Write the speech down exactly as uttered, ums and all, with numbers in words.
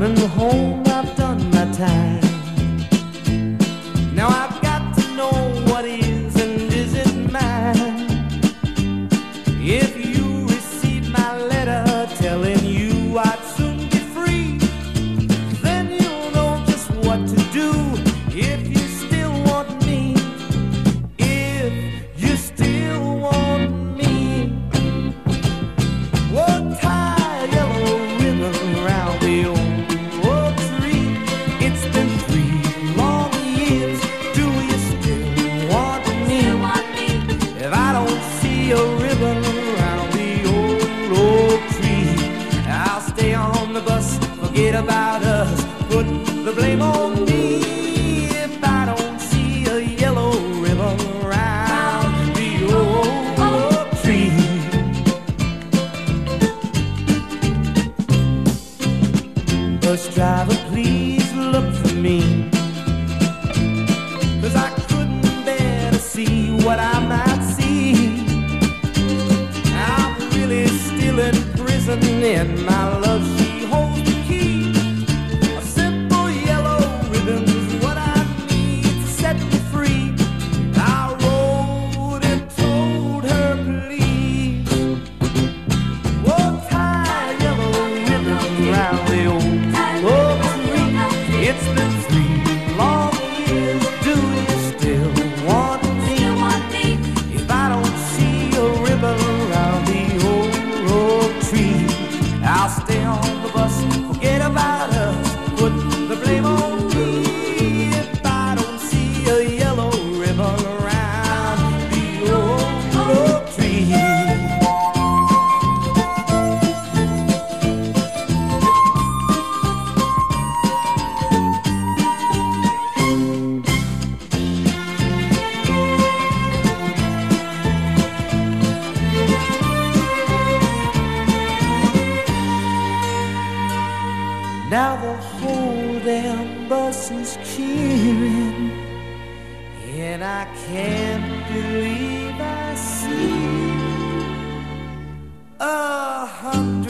coming home, I've done my time. Now I've got to know what is and isn't mine. If you receive my letter telling you I'd soon be free, then you'll know just what to do. If you still want me, if you still want me, we'll tie a yellow ribbon around the old oak tree. It's been three long years. Do you still want me? If I don't see a ribbon around the old oak tree, I'll stay on the bus, forget about us, put the blame on me. If I don't see a yellow ribbon around the old oak tree. Bus driver, please look for me, 'cause I couldn't bear to see what I might see. I'm really still in prison, and my love, she holds the key. A simple yellow ribbon's what I need to set me free. I wrote and told her, please, we'll tie a yellow ribbon around the old oak tree. It's been three long years. Do you still want me? If I don't see a ribbon around the old oak tree, I'll stay on the bus, forget about us, put the blame on me. If I don't see a yellow ribbon around the old oak tree. Now the whole damn bus is cheering, and I can't believe I see a hundred